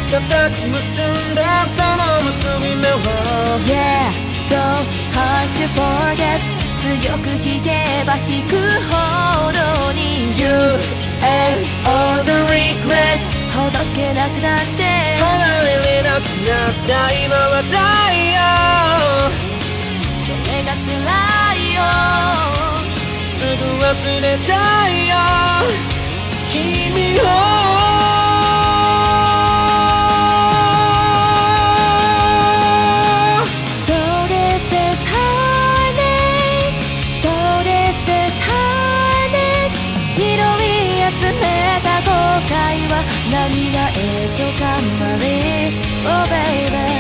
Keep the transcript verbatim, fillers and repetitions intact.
固く結んだその結び目は Yeah, so hard to forget 強く引けば引くほどに You and all the regret ほどけなくなって離れれなくなった今は太陽それが辛いよすぐ忘れたいよ君を何がええとかんまり Oh baby